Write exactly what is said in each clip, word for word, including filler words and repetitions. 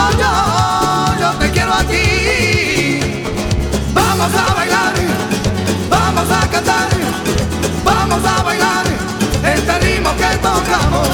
yo, yo te quiero a ti. Vamos a bailar, vamos a cantar, vamos a bailar este ritmo que tocamos.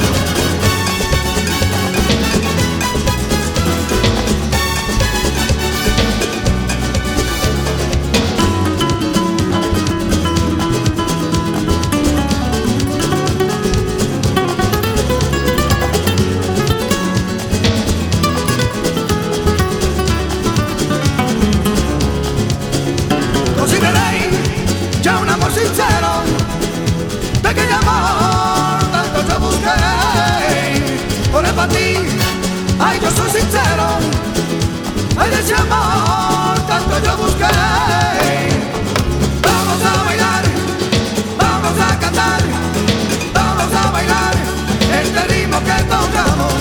Ya un amor sincero, pequeño amor, tanto yo busqué. Por el para ti, ay yo soy sincero, ay de ese amor, tanto yo busqué. Vamos a bailar, vamos a cantar, vamos a bailar este ritmo que tocamos.